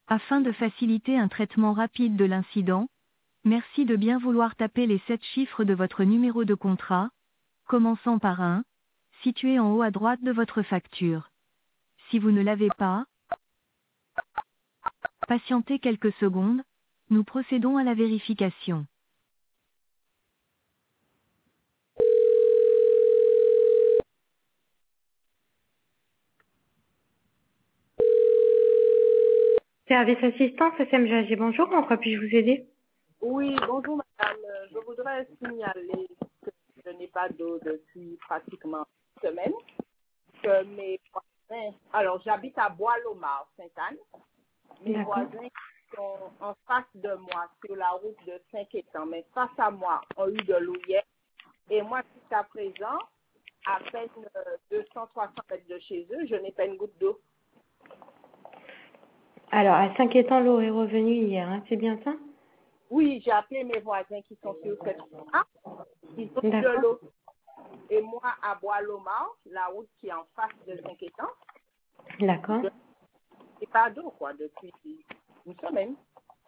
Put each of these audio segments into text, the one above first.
Afin de faciliter un traitement rapide de l'incident, merci de bien vouloir taper les 7 chiffres de votre numéro de contrat, commençant par 1, situé en haut à droite de votre facture. Si vous ne l'avez pas, patientez quelques secondes, nous procédons à la vérification. Service assistance, SMGAG, bonjour, en quoi puis-je vous aider? Oui, bonjour madame. Je voudrais signaler que je n'ai pas d'eau depuis pratiquement une semaine. Que mes voisins, alors j'habite à Bois-Lomar, Sainte-Anne. Mes D'accord. voisins sont en face de moi sur la route de Saint-Quentin, mais face à moi ont eu de l'eau hier. Et moi, jusqu'à présent, à peine 200-300 mètres de chez eux, je n'ai pas une goutte d'eau. Alors, à 5 étangs, l'eau est revenue hier, hein, c'est bien ça? Oui, j'ai appelé mes voisins qui sont sur cette route. Ils ont de D'accord. l'eau. Et moi, à Bois-Lomar, la route qui est en face de Saint-Quentin, D'accord. je n'ai pas d'eau, quoi, depuis une semaine.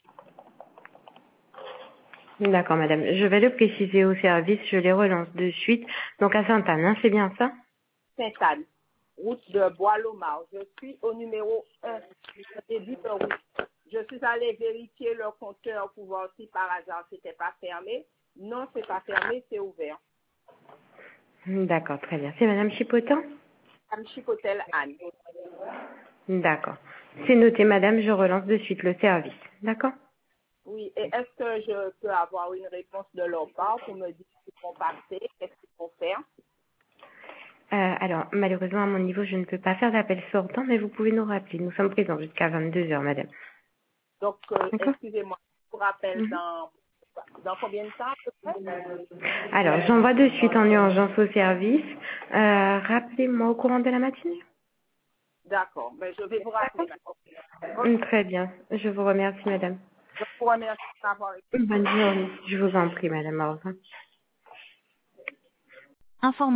D'accord, madame. Je vais le préciser au service, je les relance de suite. Donc, à Sainte-Anne, hein, c'est bien ça? Sainte-Anne, route de Bois-Lomar. Je suis au numéro 1, au début de route. Je suis allée vérifier le compteur pour voir si par hasard c'était pas fermé. Non, c'est pas fermé, c'est ouvert. D'accord, très bien. C'est madame Chipotin? Madame Chicotel Anne. D'accord. C'est noté, madame, je relance de suite le service. D'accord? Oui, et est-ce que je peux avoir une réponse de leur part pour me dire ce qu'ils vont passer, qu'est-ce qu'ils vont faire? Alors, malheureusement, à mon niveau, je ne peux pas faire d'appel sortant, mais vous pouvez nous rappeler. Nous sommes présents jusqu'à 22 heures, madame. Donc, D'accord? excusez-moi, je vous rappelle Mhm. dans combien de temps à peu près? Alors, j'envoie de suite en urgence au service. Rappelez-moi au courant de la matinée. D'accord, mais je vais vous rappeler. Ok. Très bien. Je vous remercie, madame. Je vous remercie d'avoir écouté. Bonne journée. Je vous en prie, madame. Au revoir.